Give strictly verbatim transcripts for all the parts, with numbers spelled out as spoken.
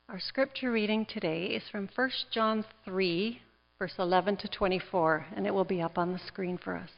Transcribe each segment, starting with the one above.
Our scripture reading today is from First John three, verse eleven to twenty-four, and it will be up on the screen for us.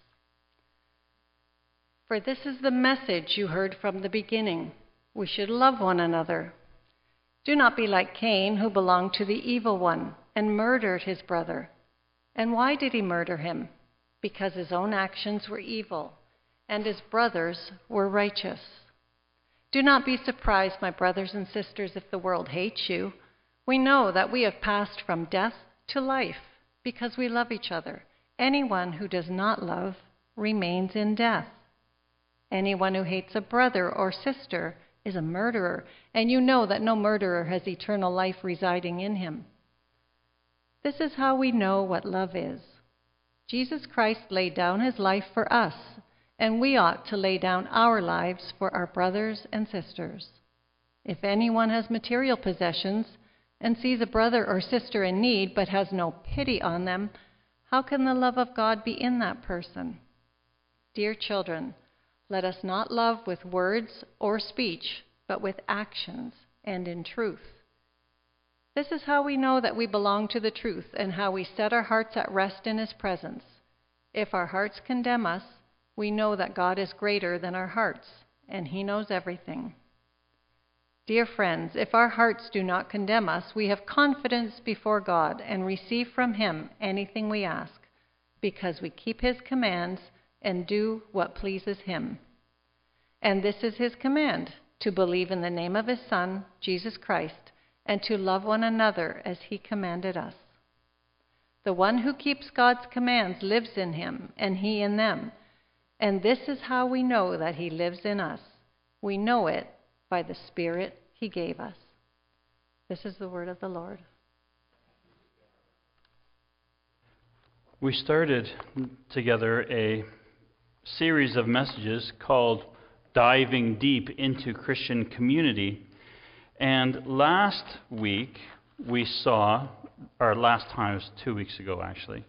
For this is the message you heard from the beginning. We should love one another. Do not be like Cain, who belonged to the evil one and murdered his brother. And why did he murder him? Because his own actions were evil, and his brothers were righteous. Do not be surprised, my brothers and sisters, if the world hates you. We know that we have passed from death to life because we love each other. Anyone who does not love remains in death. Anyone who hates a brother or sister is a murderer, and you know that no murderer has eternal life residing in him. This is how we know what love is. Jesus Christ laid down his life for us, and we ought to lay down our lives for our brothers and sisters. If anyone has material possessions and sees a brother or sister in need but has no pity on them, how can the love of God be in that person? Dear children, let us not love with words or speech, but with actions and in truth. This is how we know that we belong to the truth and how we set our hearts at rest in his presence. If our hearts condemn us, we know that God is greater than our hearts, and he knows everything. Dear friends, if our hearts do not condemn us, we have confidence before God and receive from him anything we ask, because we keep his commands and do what pleases him. And this is his command, to believe in the name of his Son, Jesus Christ, and to love one another as he commanded us. The one who keeps God's commands lives in him, and he in them. And this is how we know that he lives in us. We know it by the Spirit he gave us. This is the word of the Lord. We started together a series of messages called Diving Deep into Christian Community. And last week we saw, or last time, it was two weeks ago actually,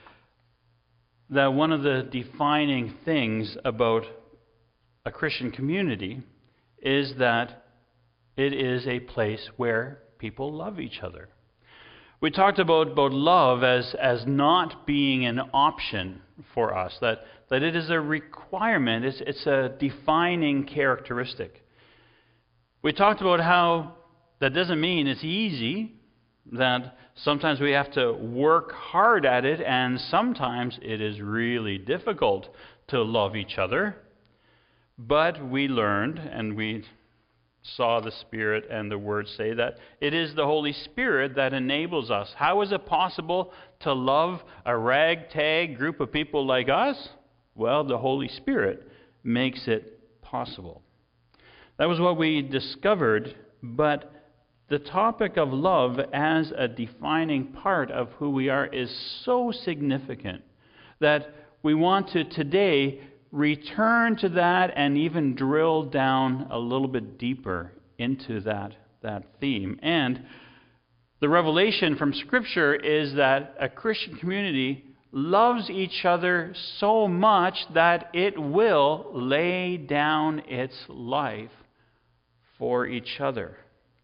that one of the defining things about a Christian community is that it is a place where people love each other. We talked about, about love as, as not being an option for us, that, that it is a requirement, it's, it's a defining characteristic. We talked about how that doesn't mean it's easy, that sometimes we have to work hard at it, and sometimes it is really difficult to love each other. But we learned, and we saw the Spirit and the Word say that it is the Holy Spirit that enables us. How is it possible to love a ragtag group of people like us? Well, the Holy Spirit makes it possible. That was what we discovered, but the topic of love as a defining part of who we are is so significant that we want to today return to that and even drill down a little bit deeper into that, that theme. And the revelation from Scripture is that a Christian community loves each other so much that it will lay down its life for each other.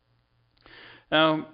Now,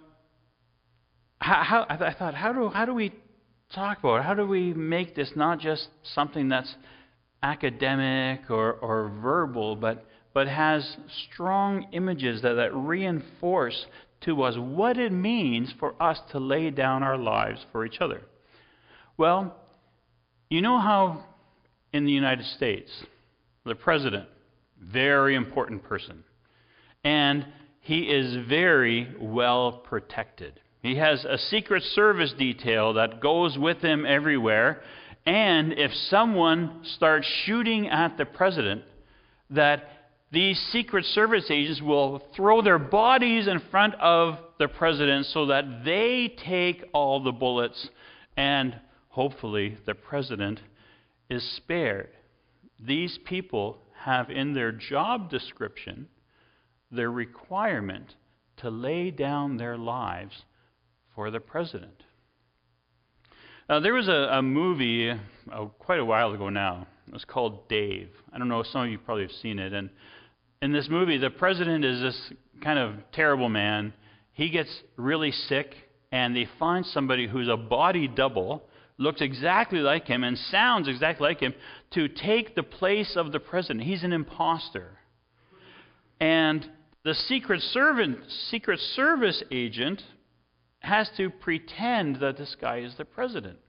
how, how, I thought, how do how do we talk about it? How do we make this not just something that's academic or, or verbal, but but has strong images that, that reinforce to us what it means for us to lay down our lives for each other? Well, you know how in the United States, the president, very important person, and he is very well protected. He has a Secret Service detail that goes with him everywhere. And if someone starts shooting at the president, that these Secret Service agents will throw their bodies in front of the president so that they take all the bullets, and hopefully the president is spared. These people have in their job description their requirement to lay down their lives for the president. Now, there was a, a movie uh, quite a while ago now. It was called Dave. I don't know, some of you probably have seen it. And in this movie, the president is this kind of terrible man. he gets really sick, and they find somebody who's a body double, looks exactly like him and sounds exactly like him, to take the place of the president. He's an imposter. And the Secret Servant, Secret Service agent has to pretend that this guy is the president.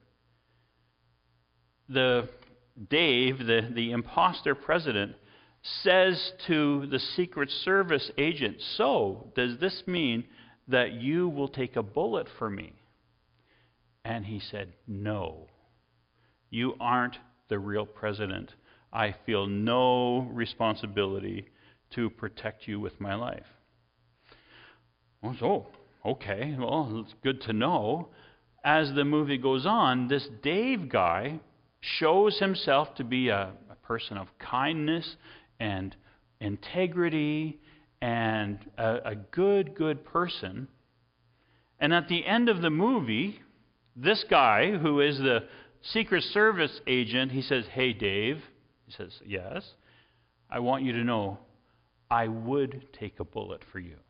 The Dave, the, the imposter president, says to the Secret Service agent, "So, does this mean that you will take a bullet for me?" And he said, "No, you aren't the real president. I feel no responsibility to protect you with my life." Oh, so, okay, well, it's good to know. As the movie goes on, this Dave guy shows himself to be a, a person of kindness and integrity and a, a good, good person. And at the end of the movie, this guy, who is the Secret Service agent, he says, "Hey, Dave," he says, "Yes, I want you to know I would take a bullet for you."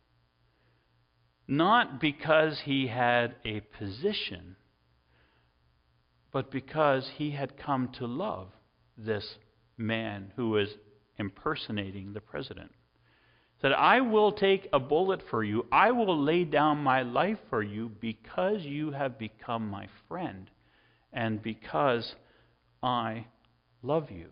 Not because he had a position, but because he had come to love this man who was impersonating the president. That I will take a bullet for you. I will lay down my life for you because you have become my friend and because I love you.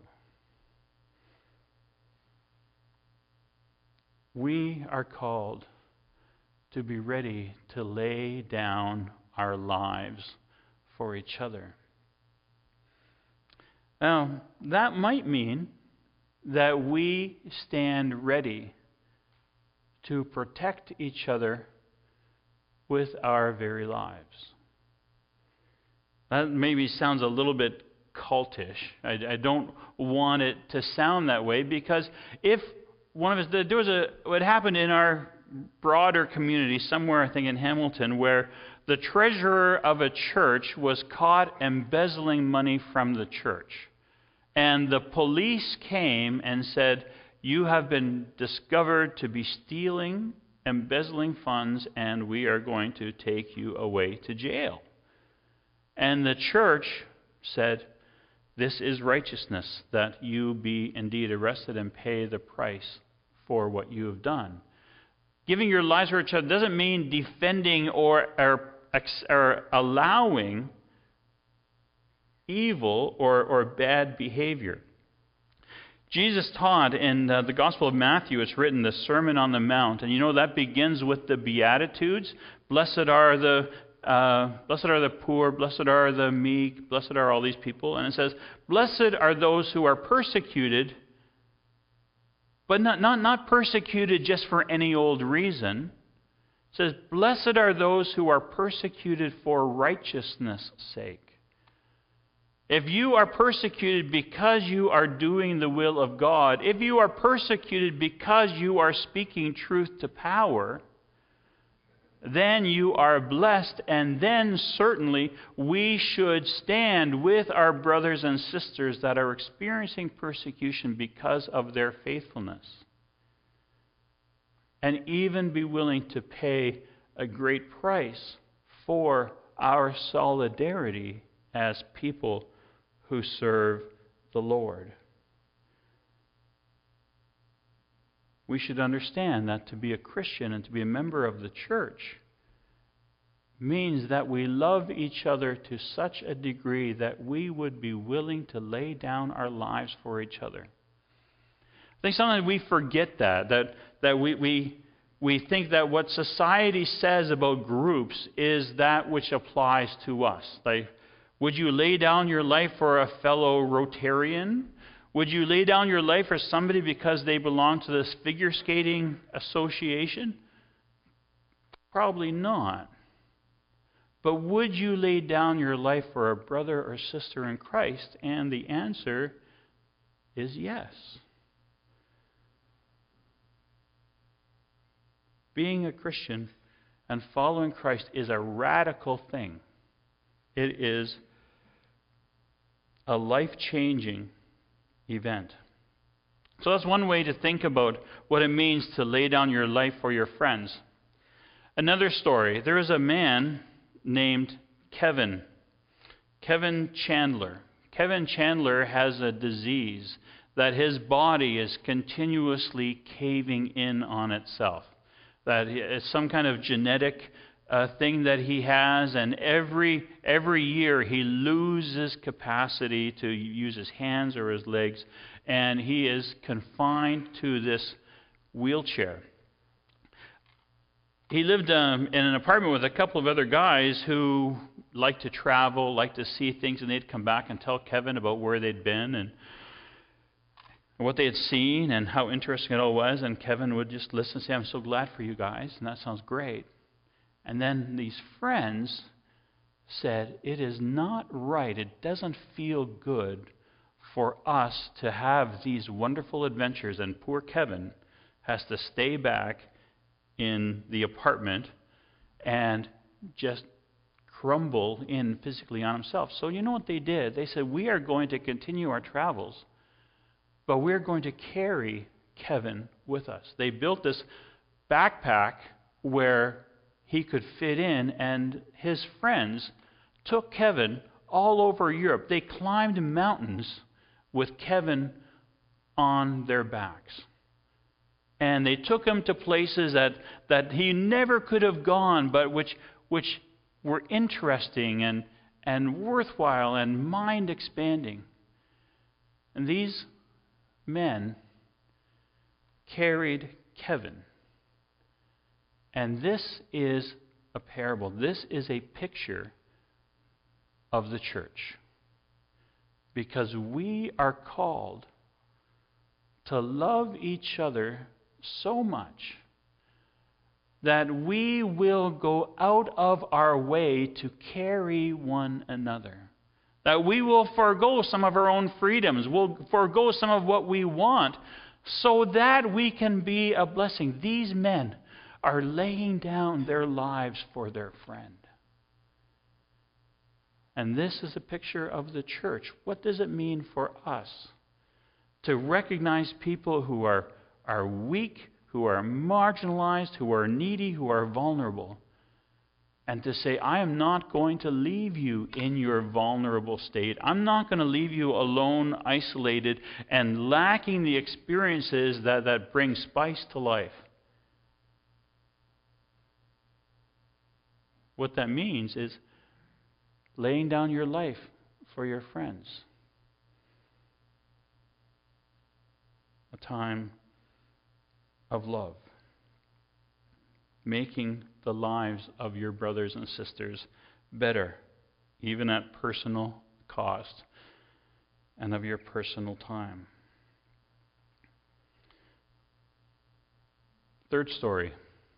We are called to be ready to lay down our lives for each other. Now, that might mean that we stand ready to protect each other with our very lives. That maybe sounds a little bit cultish. I, I don't want it to sound that way, because if one of us, there was a, what happened in our broader community somewhere, I think in Hamilton, where the treasurer of a church was caught embezzling money from the church. And the police came and said, "You have been discovered to be stealing, embezzling funds, and we are going to take you away to jail." And the church said, "This is righteousness, that you be indeed arrested and pay the price for what you have done." Giving your lives for each other doesn't mean defending or, or, or allowing evil or, or bad behavior. Jesus taught in uh, the Gospel of Matthew, it's written, the Sermon on the Mount, and you know that begins with the Beatitudes. Blessed are the uh, blessed are the poor, blessed are the meek, blessed are all these people. And it says, blessed are those who are persecuted, but not, not, not persecuted just for any old reason. It says, blessed are those who are persecuted for righteousness' sake. If you are persecuted because you are doing the will of God, if you are persecuted because you are speaking truth to power, then you are blessed, and then certainly we should stand with our brothers and sisters that are experiencing persecution because of their faithfulness, and even be willing to pay a great price for our solidarity as people who serve the Lord. We should understand that to be a Christian and to be a member of the church means that we love each other to such a degree that we would be willing to lay down our lives for each other. I think sometimes we forget that, that, that we, we, we think that what society says about groups is that which applies to us. Like, would you lay down your life for a fellow Rotarian? Would you lay down your life for somebody because they belong to this figure skating association? Probably not. But would you lay down your life for a brother or sister in Christ? And the answer is yes. Being a Christian and following Christ is a radical thing. It is a life-changing event. So that's one way to think about what it means to lay down your life for your friends. Another story. There is a man named Kevin. Kevin Chandler. Kevin Chandler has a disease that his body is continuously caving in on itself. That it's some kind of genetic uh, thing that he has, and every every year he loses capacity to use his hands or his legs, and he is confined to this wheelchair. He lived um, in an apartment with a couple of other guys who liked to travel, liked to see things, and they'd come back and tell Kevin about where they'd been and what they had seen and how interesting it all was. And Kevin would just listen and say, "I'm so glad for you guys, and that sounds great." And then these friends said, "It is not right, it doesn't feel good for us to have these wonderful adventures, and poor Kevin has to stay back in the apartment and just crumble in physically on himself." So you know what they did? They said, "We are going to continue our travels, but we're going to carry Kevin with us." They built this backpack where he could fit in, and his friends took Kevin all over Europe. They climbed mountains with Kevin on their backs. And they took him to places that, that he never could have gone, but which which were interesting and, and worthwhile and mind-expanding. And these men carried Kevin. And this is a parable. This is a picture of the church. Because we are called to love each other so much that we will go out of our way to carry one another. That we will forego some of our own freedoms. We'll forego some of what we want so that we can be a blessing. These men are laying down their lives for their friend. And this is a picture of the church. What does it mean for us to recognize people who are, are weak, who are marginalized, who are needy, who are vulnerable, and to say, "I am not going to leave you in your vulnerable state. I'm not going to leave you alone, isolated, and lacking the experiences that, that bring spice to life." What that means is laying down your life for your friends. A time of love. Making the lives of your brothers and sisters better, even at personal cost and of your personal time. Third story.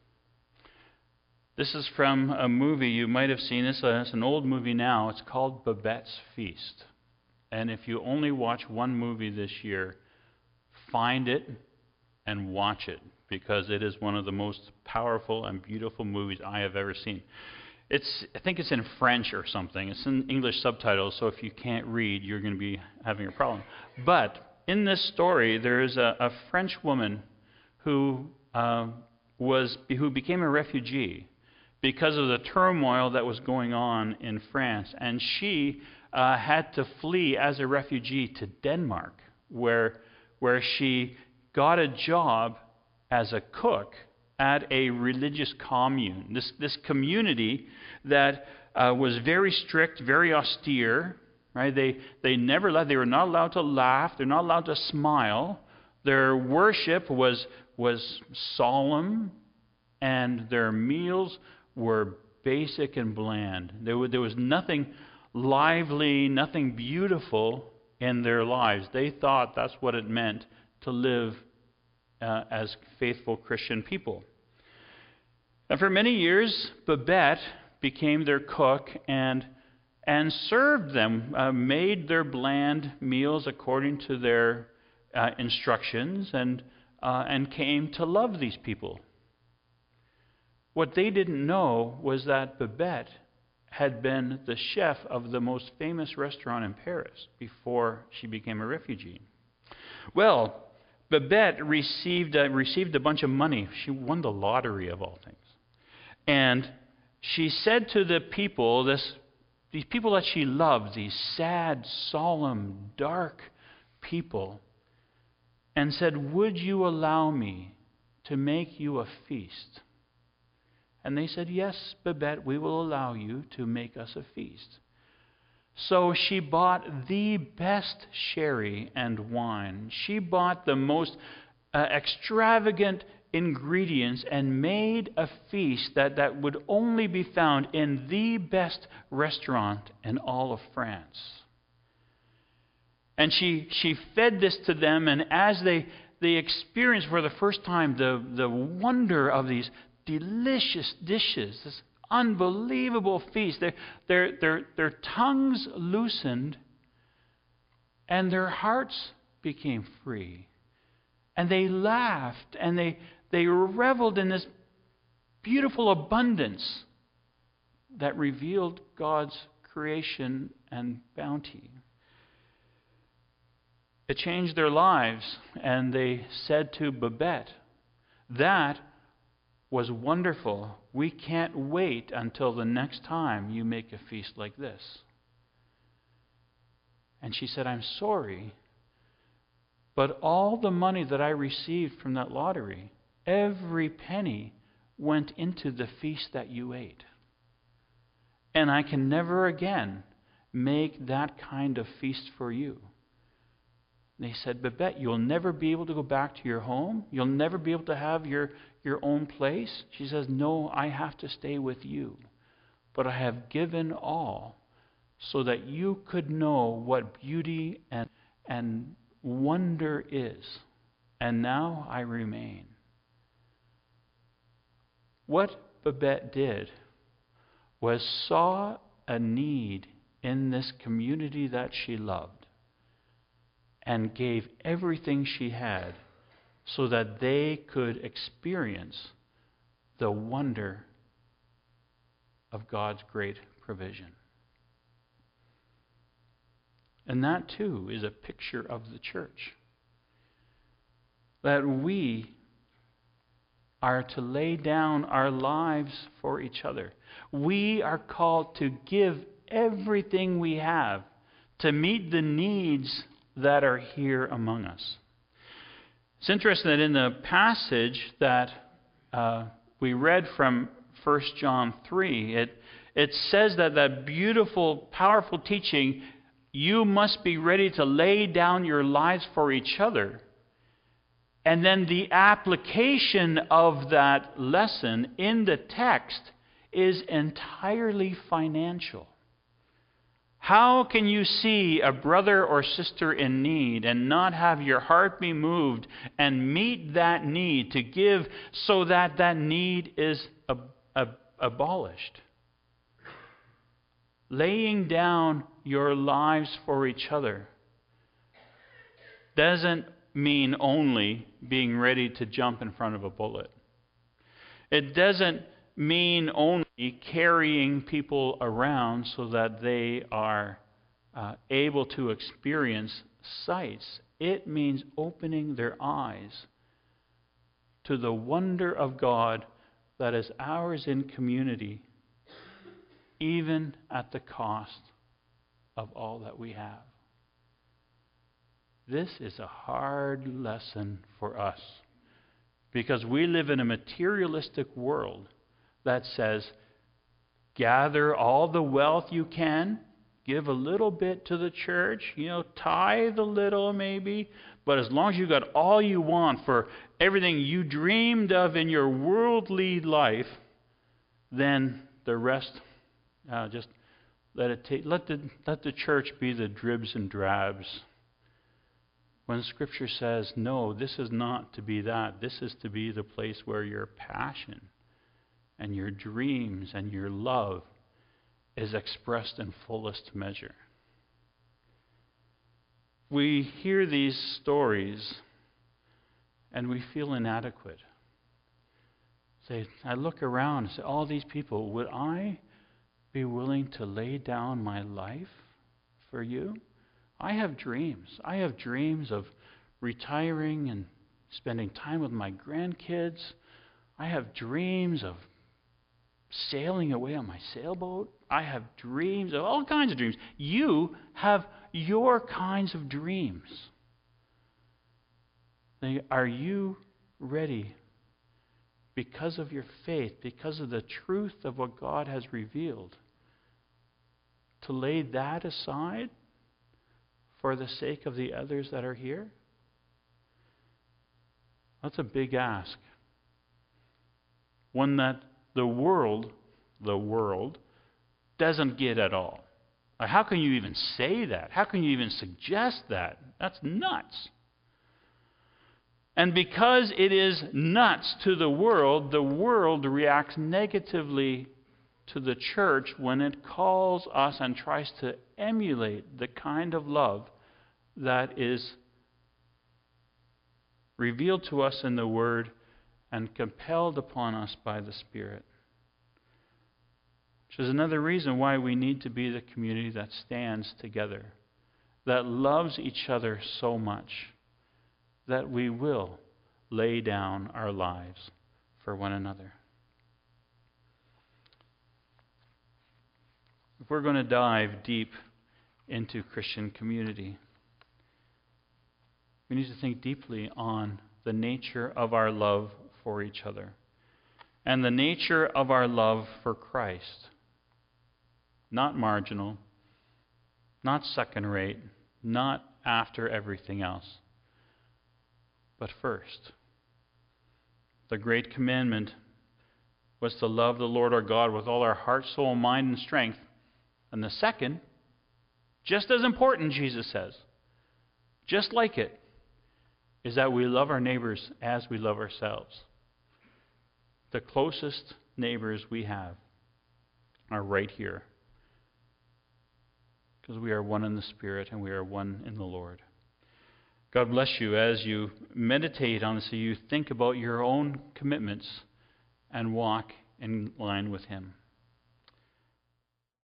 This is from a movie you might have seen. It's, a, it's an old movie now. It's called Babette's Feast. And if you only watch one movie this year, find it and watch it, because it is one of the most powerful and beautiful movies I have ever seen. It's, I think it's in French or something. It's in English subtitles, so if you can't read, you're going to be having a problem. But in this story, there is a, a French woman who uh, was who became a refugee because of the turmoil that was going on in France, and she uh, had to flee as a refugee to Denmark, where where she got a job as a cook at a religious commune. This this community that uh, was very strict, very austere. Right? They they never let. They were not allowed to laugh. They're not allowed to smile. Their worship was was solemn, and their meals were basic and bland. There was, there was nothing lively, nothing beautiful in their lives. They thought that's what it meant to live uh, as faithful Christian people. And for many years, Babette became their cook and and served them, uh, made their bland meals according to their uh, instructions, and uh, and came to love these people. What they didn't know was that Babette had been the chef of the most famous restaurant in Paris before she became a refugee. Well, Babette received uh, received a bunch of money. She won the lottery of all things. And she said to the people, this, these people that she loved, these sad, solemn, dark people, and said, "Would you allow me to make you a feast?" And they said, "Yes, Babette, we will allow you to make us a feast." So she bought the best sherry and wine. She bought the most uh, extravagant ingredients and made a feast that, that would only be found in the best restaurant in all of France. And she, she fed this to them, and as they, they experienced for the first time the, the wonder of these delicious dishes, this unbelievable feast, their, their, their, their tongues loosened and their hearts became free. And they laughed and they, they reveled in this beautiful abundance that revealed God's creation and bounty. It changed their lives, and they said to Babette, "That was wonderful. We can't wait until the next time you make a feast like this." And she said, "I'm sorry, but all the money that I received from that lottery, every penny went into the feast that you ate. And I can never again make that kind of feast for you." They said, "Babette, you'll never be able to go back to your home? You'll never be able to have your, your own place?" She says, "No, I have to stay with you. But I have given all so that you could know what beauty and, and wonder is. And now I remain." What Babette did was saw a need in this community that she loved, and gave everything she had so that they could experience the wonder of God's great provision. And that too is a picture of the church. That we are to lay down our lives for each other. We are called to give everything we have to meet the needs that are here among us. It's interesting that in the passage that uh, we read from First John three, it, it says that that beautiful, powerful teaching, you must be ready to lay down your lives for each other. And then the application of that lesson in the text is entirely financial. How can you see a brother or sister in need and not have your heart be moved and meet that need to give so that that need is ab- ab- abolished? Laying down your lives for each other doesn't mean only being ready to jump in front of a bullet. It doesn't mean only carrying people around so that they are uh, able to experience sights. It means opening their eyes to the wonder of God that is ours in community, even at the cost of all that we have. This is a hard lesson for us because we live in a materialistic world that says, gather all the wealth you can, give a little bit to the church, you know, tithe a little maybe, but as long as you got all you want for everything you dreamed of in your worldly life, then the rest, uh, just let it take. Let the let the church be the dribs and drabs. When Scripture says, no, this is not to be that. This is to be the place where your passion and your dreams and your love is expressed in fullest measure. We hear these stories and we feel inadequate. Say, I look around and say, all these people, would I be willing to lay down my life for you? I have dreams. I have dreams of retiring and spending time with my grandkids. I have dreams of sailing away on my sailboat. I have dreams, all kinds of dreams. You have your kinds of dreams. Are you ready, because of your faith, because of the truth of what God has revealed, to lay that aside for the sake of the others that are here? That's a big ask. One that the world, the world, doesn't get at all. How can you even say that? How can you even suggest that? That's nuts. And because it is nuts to the world, the world reacts negatively to the church when it calls us and tries to emulate the kind of love that is revealed to us in the Word and compelled upon us by the Spirit. Which is another reason why we need to be the community that stands together, that loves each other so much that we will lay down our lives for one another. If we're going to dive deep into Christian community, we need to think deeply on the nature of our love for each other and the nature of our love for Christ. Not marginal, not second rate, not after everything else, but first. The great commandment was to love the Lord our God with all our heart, soul, mind, and strength. And the second, just as important, Jesus says, just like it, is that we love our neighbors as we love ourselves. The closest neighbors we have are right here, because we are one in the Spirit and we are one in the Lord. God bless you as you meditate on this, so you think about your own commitments and walk in line with Him.